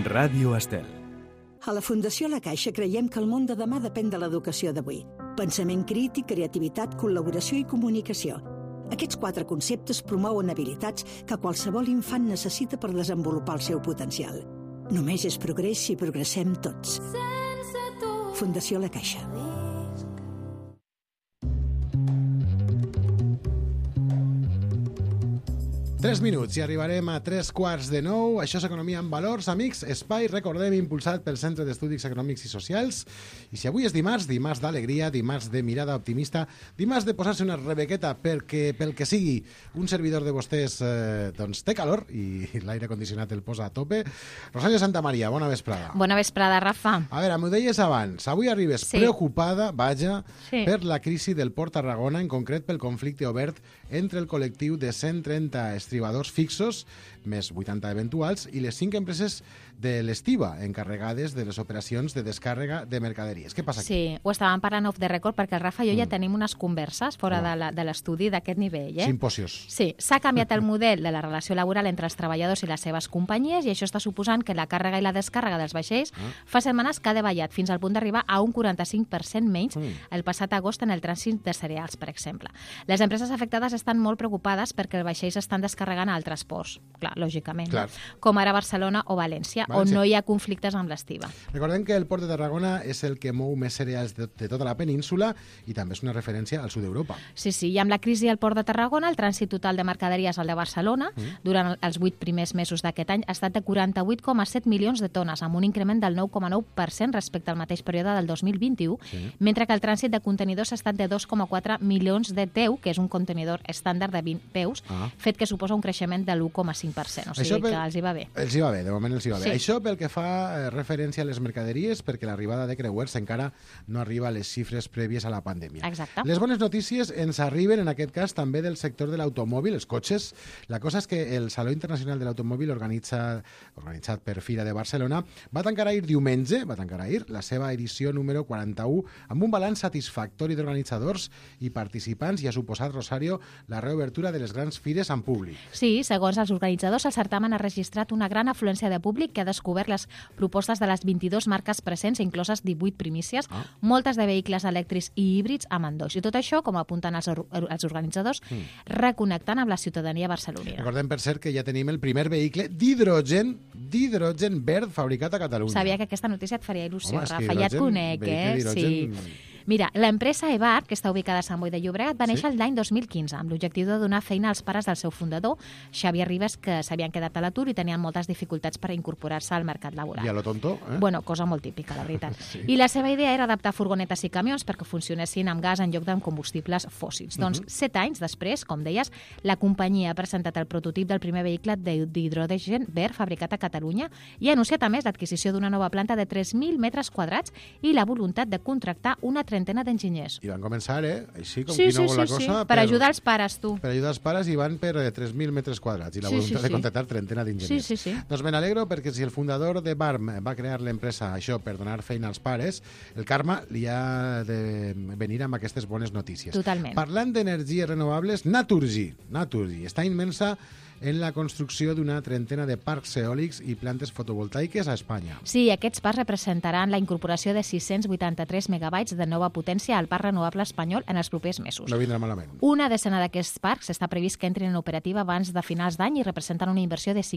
Ràdio Estel. A la Fundació La Caixa creiem que el món de demà depèn de l'educació d'avui. Pensament crític, creativitat, col·laboració i comunicació. Aquests 4 conceptes promouen habilitats que qualsevol infant necessita per desenvolupar el seu potencial. Només és progrés si progressem tots. Fundació La Caixa. 3 minuts i arribarem a 3:45. Això és Economia en Valors. Amics, espai, recordem, impulsat pel Centre d'Estudis Econòmics i Socials. I si avui és dimarts d'alegria, dimarts de mirada optimista, dimarts de posar-se una rebequeta perquè, pel que sigui, un servidor de vostès té calor i l'aire condicionat el posa a tope. Rosario Santamaría, bona vesprada. Bona vesprada, Rafa. A veure, m'ho deies abans. Avui arribes preocupada, per la crisi del Port Tarragona, en concret pel conflicte obert entre el col·lectiu de 130 estribadors fixos, més 80 eventuals, i les 5 empreses de l'Estiva, encarregades de les operacions de descàrrega de mercaderies. Què passa aquí? Sí, ho estàvem parlant off the record, perquè el Rafa i jo ja tenim unes converses fora de l'estudi d'aquest nivell. Simposios. Sí, s'ha canviat el model de la relació laboral entre els treballadors i les seves companyies, i això està suposant que la càrrega i la descàrrega dels vaixells fa setmanes que ha davallat, fins al punt d'arribar a un 45% menys el passat agost en el trànsit de cereals, per exemple. Les empreses afectades estan molt preocupades perquè els vaixells estan descarregant a altres ports, clar, lògicament, no? Com ara Barcelona o València, on no hi ha conflictes amb l'Estiva. Recordem que el Port de Tarragona és el que mou més cereals de tota la península i també és una referència al sud d'Europa. Sí, i amb la crisi al Port de Tarragona, el trànsit total de mercaderies al de Barcelona durant els 8 primers mesos d'aquest any ha estat de 48,7 milions de tones, amb un increment del 9,9% respecte al mateix període del 2021, mentre que el trànsit de contenidors ha estat de 2,4 milions de TEU, que és un contenidor estàndard de 20 peus, fet que suposa un creixement de l'1,5%. O sigui que els hi va bé. Els hi va bé, de moment els hi va bé. Això pel que fa referència a les mercaderies, perquè l'arribada de creuers encara no arriba a les xifres prèvies a la pandèmia. Exacte. Les bones notícies ens arriben, en aquest cas, també del sector de l'automòbil, els cotxes. La cosa és que el Saló Internacional de l'Automòbil, organitzat per Fira de Barcelona, va tancar ahir diumenge, la seva edició número 41, amb un balanç satisfactori d'organitzadors i participants, i ha suposat, Rosario, la reobertura de les grans fires en públic. Sí, segons els organitzadors, el certamen ha registrat una gran afluència de públic que ha descobert les propostes de les 22 marques presents, incloses 18 primícies, moltes de vehicles elèctrics i híbrids amb endoix. I tot això, com apunten els organitzadors, reconnectant amb la ciutadania barcelonina. Recordem, per cert, que ja tenim el primer vehicle d'hidrogen verd fabricat a Catalunya. Sabia que aquesta notícia et faria il·lusió, Rafa. Ja et conec, Sí. Mira, l'empresa EVAR, que està ubicada a Sant Boi de Llobregat, va néixer l'any 2015 amb l'objectiu de donar feina als pares del seu fundador, Xavier Ribes, que s'havien quedat a l'atur i tenien moltes dificultats per incorporar-se al mercat laboral. I a lo tonto, Bueno, cosa molt típica, la veritat. I la seva idea era adaptar furgonetes i camions perquè funcionessin amb gas en lloc de combustibles fòssils. Doncs 7 anys després, com deies, la companyia ha presentat el prototip del primer vehicle d'hidrogen verd fabricat a Catalunya i ha anunciat a més l'adquisició d'una nova planta de 3.000 metres quadrats i la voluntat de contractar una trentena d'enginyers. I van començar, així com qui no vol la cosa... Per ajudar els pares, tu. Per ajudar els pares i van per 3.000 metres quadrats i la voluntat de contractar trentena d'enginyers. Sí. Doncs me n'alegro perquè si el fundador de BARM va crear l'empresa això per donar feina als pares, el karma li ha de venir amb aquestes bones notícies. Totalment. Parlant d'energies renovables, Naturgy està immensa en la construcció d'una trentena de parcs eòlics i plantes fotovoltaiques a Espanya. Sí, aquests parcs representaran la incorporació de 683 megabytes de nova potència al parc renovable espanyol en els propers mesos. No vindrà malament. Una decena d'aquests parcs està previst que entrin en operativa abans de finals d'any i representen una inversió de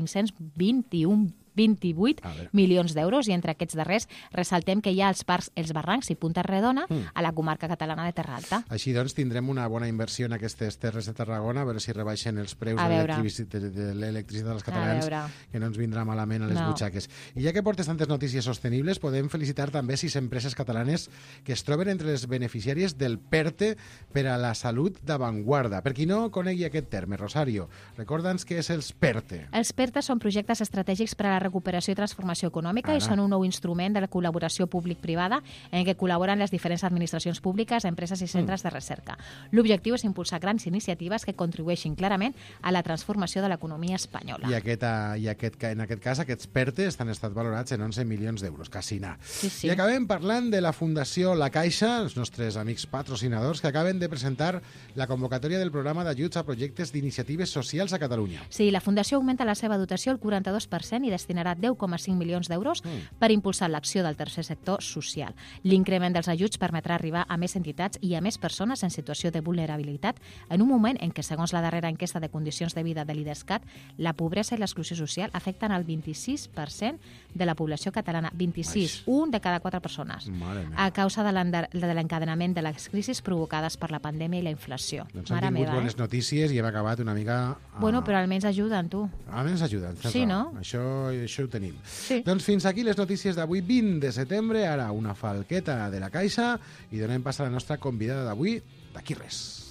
528 milions d'euros, i entre aquests darrers ressaltem que hi ha els parcs Els Barrancs i Punta Redona a la comarca catalana de Terra Alta. Així doncs tindrem una bona inversió en aquestes terres de Tarragona, a veure si rebaixen els preus de l'electricitat dels catalans, que no ens vindrà malament a les butxaques. I ja que portes tantes notícies sostenibles, podem felicitar també 6 empreses catalanes que es troben entre les beneficiàries del PERTE per a la salut d'avantguarda. Per qui no conegui aquest terme, Rosario, recorda'ns què és els PERTE. Els PERTE són projectes estratègics per a la recuperació i transformació econòmica i són un nou instrument de la col·laboració públic-privada en què col·laboren les diferents administracions públiques, empreses i centres de recerca. L'objectiu és impulsar grans iniciatives que contribueixin clarament a la transformació de l'economia espanyola. I en aquest cas, aquests PERTE han estat valorats en 11 milions d'euros, quasi nada. I acabem parlant de la Fundació La Caixa, els nostres amics patrocinadors, que acaben de presentar la convocatòria del programa d'ajuts a projectes d'iniciatives socials a Catalunya. Sí, la Fundació augmenta la seva dotació al 42% i destina destinarà 10,5 milions d'euros per impulsar l'acció del tercer sector social. L'increment dels ajuts permetrà arribar a més entitats i a més persones en situació de vulnerabilitat en un moment en què, segons la darrera enquesta de condicions de vida de l'IDESCAT, la pobresa i l'exclusió social afecten el 26% de la població catalana. 26, un de cada 4 persones. A causa de l'encadenament de les crisis provocades per la pandèmia i la inflació. Doncs han tingut bones notícies i hem acabat una mica... Bueno, però almenys ajuden, tu. Almenys ajuden. Sí, no? Això ho tenim. Sí. Doncs fins aquí les notícies d'avui, 20 de setembre. Ara una falqueta de la Caixa i donem pas a la nostra convidada d'avui, d'aquí res.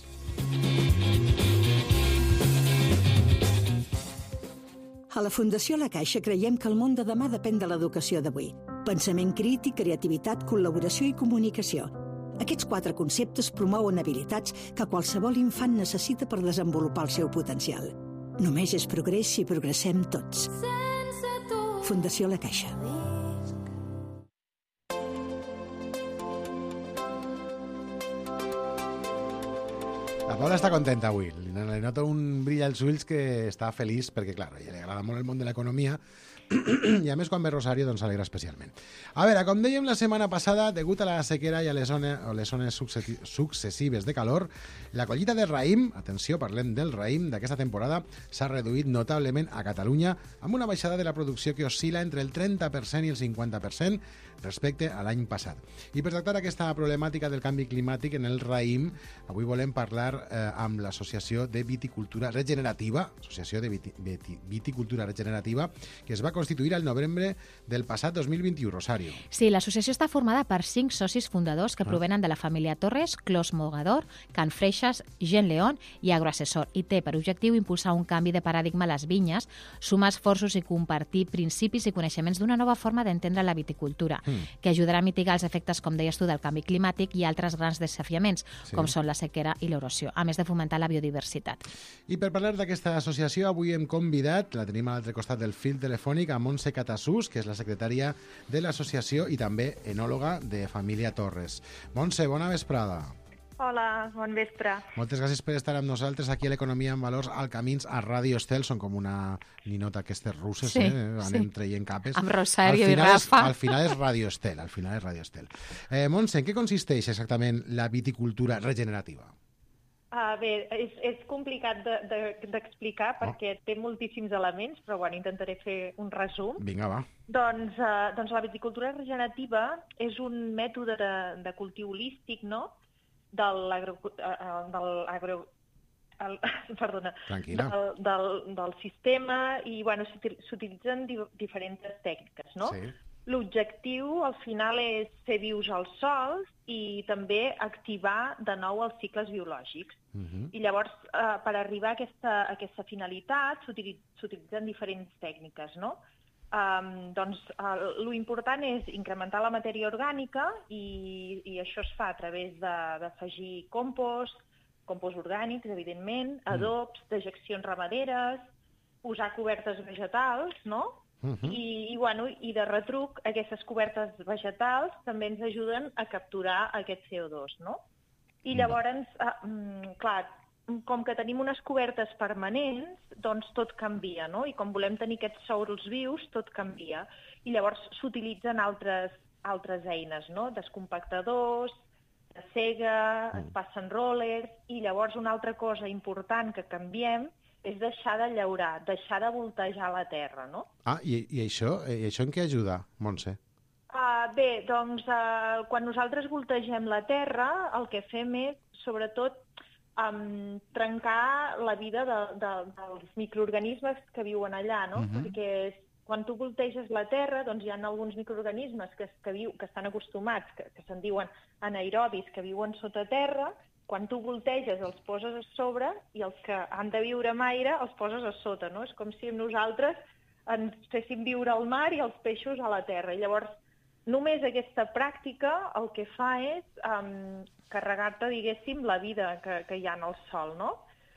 A la Fundació La Caixa creiem que el món de demà depèn de l'educació d'avui. Pensament crític, creativitat, col·laboració i comunicació. Aquests 4 conceptes promouen habilitats que qualsevol infant necessita per desenvolupar el seu potencial. Només és progrés si progressem tots. Fundació La Caixa. La Paula està contenta avui. Li noto un brill als ulls que està feliç perquè, clar, a ella li agrada molt el món de l'economia i a més quan ve Rosario doncs s'alegra especialment. A veure, com dèiem la setmana passada, degut a la sequera i a les zones successives de calor, la collita de raïm, atenció, parlem del raïm, d'aquesta temporada s'ha reduït notablement a Catalunya amb una baixada de la producció que oscil·la entre el 30% i el 50% respecte a l'any passat. I per tractar aquesta problemàtica del canvi climàtic en el raïm, avui volem parlar amb l'Associació de Viticultura Regenerativa, que es va constituir al novembre del passat 2021, Rosario. Sí, l'associació està formada per 5 socis fundadors que provenen de la família Torres, Clos Mogador, Can Freixas, Gent León i Agroassessor, i té per objectiu impulsar un canvi de paradigma a les vinyes, sumar esforços i compartir principis i coneixements d'una nova forma d'entendre la viticultura, que ajudarà a mitigar els efectes, com deies tu, del canvi climàtic i altres grans desafiaments, com són la sequera i l'erosió, a més de fomentar la biodiversitat. I per parlar d'aquesta associació, avui hem convidat, la tenim a l'altre costat del fil telefònic, a Montse Catasús, que és la secretària de l'associació i també enòloga de Família Torres. Montse, bona vesprada. Hola, bon vespre. Moltes gràcies per estar amb nosaltres aquí a l'Economia en Valors al Camins a Ràdio Estel. Són com una ninota aquestes russes, anem traient capes. Amb Rosario i Rafa. Al final és Ràdio Estel, Montse, en què consisteix exactament la viticultura regenerativa? Bé, és complicat d'explicar perquè té moltíssims elements, però bueno, intentaré fer un resum. Vinga, va. Doncs la viticultura regenerativa és un mètode de cultiu holístic, no?, del sistema i bueno, s'utilitzen diferents tècniques, no? Sí. L'objectiu al final és fer vius els sòls i també activar de nou els cicles biològics. I llavors, per arribar a aquesta finalitat, s'utilitzen diferents tècniques, no? Doncs l'important és incrementar la matèria orgànica i això es fa a través d'afegir compost orgànics, evidentment, adobs, dejeccions ramaderes, posar cobertes vegetals, no? I de retruc, aquestes cobertes vegetals també ens ajuden a capturar aquest CO2, no? I llavors, clar, com que tenim unes cobertes permanents, doncs tot canvia, no? I com volem tenir aquests sòls vius, tot canvia. I llavors s'utilitzen altres eines, no? Descompactadors, de sega, es passen rollers, i llavors una altra cosa important que canviem és deixar de llaurar, deixar de voltejar la terra, no? I això en què ajuda, Montse? Bé, doncs, quan nosaltres voltegem la terra, el que fem és, sobretot, trencar la vida dels microorganismes que viuen allà, no? Perquè quan tu volteges la terra, doncs hi ha alguns microorganismes que estan acostumats, que se'n diuen anaerobis, que viuen sota terra. Quan tu volteges els poses a sobre i els que han de viure amb aire els poses a sota, no? És com si nosaltres ens féssim viure al mar i els peixos a la terra. I llavors, només aquesta pràctica el que fa és carregar-te, diguéssim, la vida que hi ha en el sòl, no?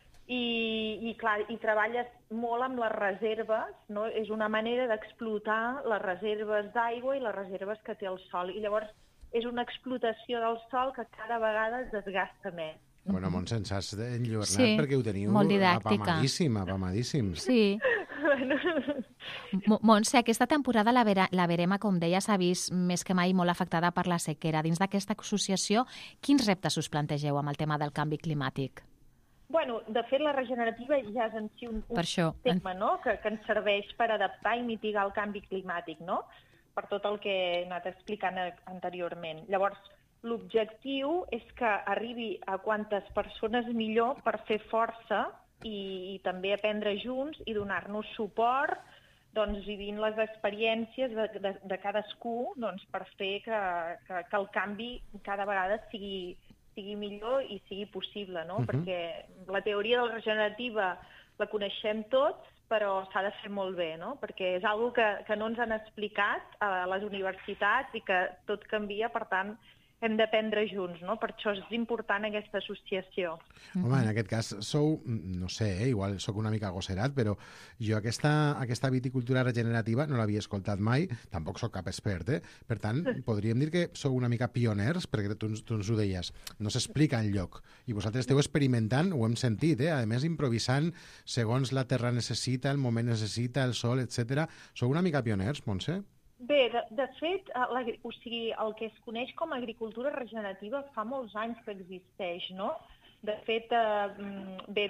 I treballes molt amb les reserves, no? És una manera d'explotar les reserves d'aigua i les reserves que té el sòl. I llavors és una explotació del sòl que cada vegada es desgasta més. Bueno, Montse, ens has d'enlluernat perquè ho teniu molt didàctica. apamadíssim. Sí. Montse, aquesta temporada la Verema, com deia, s'ha vist més que mai molt afectada per la sequera. Dins d'aquesta associació, quins reptes us plantegeu amb el tema del canvi climàtic? Bueno, de fet, la regenerativa ja és en si un tema, no?, que ens serveix per adaptar i mitigar el canvi climàtic, no?, per tot el que he anat explicant anteriorment. Llavors, l'objectiu és que arribi a quantes persones millor per fer força i també aprendre junts i donar-nos suport, doncs, vivint les experiències de cadascú, doncs, per fer que el canvi cada vegada sigui millor i sigui possible, no? Perquè la teoria de la regenerativa la coneixem tots, però s'ha de fer molt bé, no? Perquè és una cosa que no ens han explicat a les universitats i que tot canvia, per tant, hem d'aprendre junts, no? Per això és important aquesta associació. Home, en aquest cas sou, no sé, igual sóc una mica agosserat, però jo aquesta viticultura regenerativa no l'havia escoltat mai, tampoc sóc cap expert, Per tant, podríem dir que sou una mica pioners, perquè tu ens ho deies, no s'explica enlloc, i vosaltres esteu experimentant, ho hem sentit, A més, improvisant segons la terra necessita, el moment necessita, el sol, etc. Sou una mica pioners, Montse? Bé, de fet, el que es coneix com a agricultura regenerativa fa molts anys que existeix, no? De fet, ve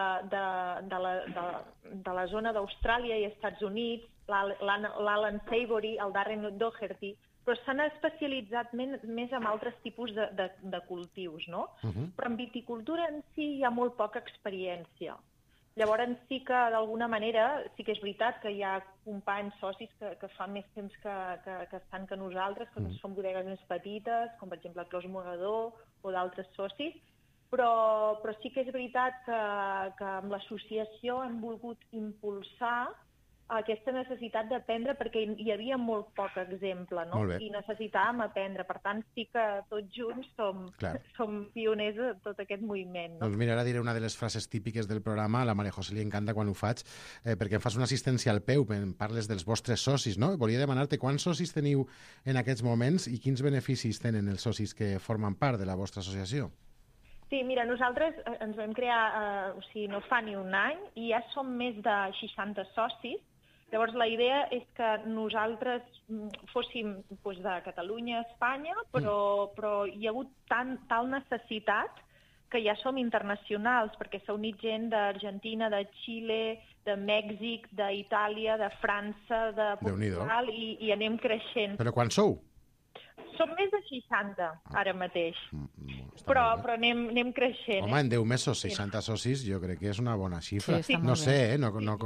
de la zona d'Austràlia i Estats Units, l'Alan Savory, el Darren Doherty, però s'han especialitzat més en altres tipus de cultius, no? Però en viticultura en si hi ha molt poca experiència. Llavors sí que, d'alguna manera, sí que és veritat que hi ha companys, socis, que fa més temps que estan que nosaltres, que són bodegues més petites, com per exemple Clos Mogador o d'altres socis, però sí que és veritat que amb l'associació hem volgut impulsar aquesta necessitat d'aprendre, perquè hi havia molt poc exemple, no? I necessitàvem aprendre. Per tant, sí que tots junts som pioners de tot aquest moviment, no? Doncs mira, ara diré una de les frases típiques del programa, a la Maria José li encanta quan ho faig, perquè em fas una assistència al peu, parles dels vostres socis, no? Volia demanar-te quants socis teniu en aquests moments i quins beneficis tenen els socis que formen part de la vostra associació. Sí, mira, nosaltres ens vam crear, no fa ni un any, i ja som més de 60 socis. Llavors, la idea és que nosaltres fóssim de Catalunya, Espanya, però hi ha hagut tal necessitat que ja som internacionals, perquè s'ha unit gent d'Argentina, de Xile, de Mèxic, d'Itàlia, de França, de Portugal, i anem creixent. Però quan sou? Som més de 60 ara mateix, però anem creixent. Home, en 10 mesos, 60 socis, jo crec que és una bona xifra. Sí, no sé,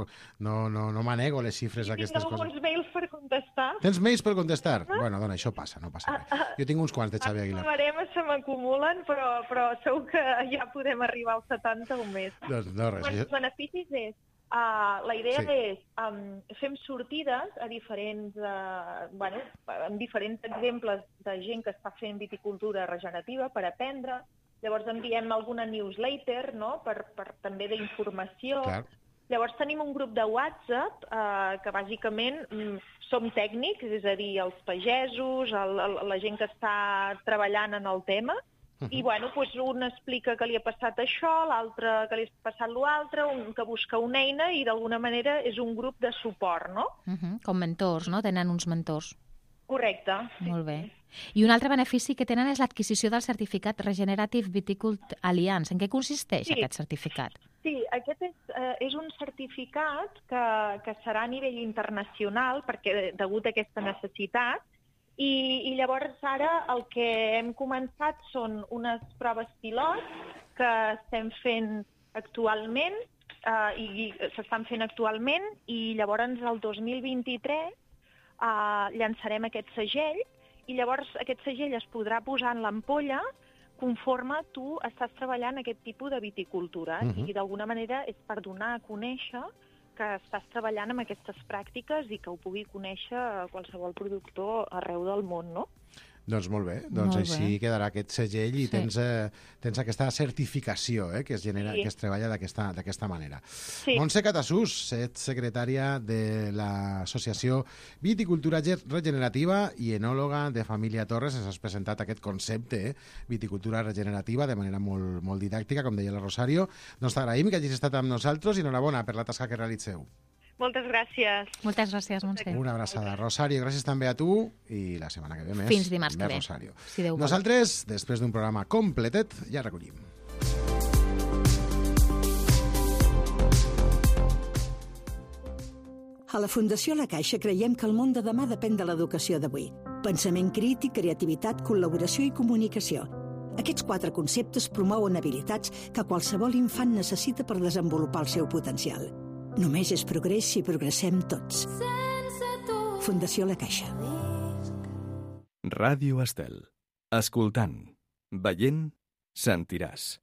no manego les xifres d'aquestes coses. Tinc alguns mails per contestar. Tens mails per contestar? Bueno, dona, això passa, no passa res. Jo tinc uns quants de Xavi Aguilar. Els baremes se m'acumulen, però segur que ja podem arribar als 70 o més. Doncs no, res. Els beneficis és... La idea és fem sortides a diferents exemples de gent que està fent viticultura regenerativa per aprendre. Llavors enviem alguna newsletter, no?, per també d'informació. Llavors tenim un grup de WhatsApp que bàsicament som tècnics, és a dir, els pagesos, la gent que està treballant en el tema. I, un explica que li ha passat això, l'altre que li ha passat l'altre, un que busca una eina i, d'alguna manera, és un grup de suport, no? Com mentors, no? Tenen uns mentors. Correcte. Molt bé. I un altre benefici que tenen és l'adquisició del certificat Regenerative Viticulture Alliance. En què consisteix aquest certificat? Sí, aquest és un certificat que serà a nivell internacional, perquè degut a aquesta necessitat. I llavors ara el que hem començat són unes proves pilot que estem fent actualment i s'estan fent actualment, i llavors el 2023 llançarem aquest segell, i llavors aquest segell es podrà posar en l'ampolla conforme tu estàs treballant aquest tipus de viticultura. I d'alguna manera és per donar a conèixer que estàs treballant amb aquestes pràctiques i que ho pugui conèixer qualsevol productor arreu del món, no? Doncs molt bé, doncs així quedarà aquest segell i tens aquesta certificació que es genera, que es treballa d'aquesta manera. Montse Catasús, ets secretària de l'Associació Viticultura Regenerativa i enòloga de Família Torres. Ens has presentat aquest concepte, viticultura regenerativa, de manera molt didàctica, com deia la Rosario. Doncs t'agraïm que hagis estat amb nosaltres i enhorabona per la tasca que realitzeu. Moltes gràcies. Moltes gràcies, Montse. Una abraçada. Rosario, gràcies també a tu i la setmana que ve més. Fins dimarts que ve. Rosario. Si Déu vol. Nosaltres, després d'un programa completet, ja recollim. A la Fundació La Caixa creiem que el món de demà depèn de l'educació d'avui. Pensament crític, creativitat, col·laboració i comunicació. Aquests 4 conceptes promouen habilitats que qualsevol infant necessita per desenvolupar el seu potencial. Només és progrés si progressem tots. Fundació La Caixa. Ràdio Estel. Escoltant, veient, sentiràs.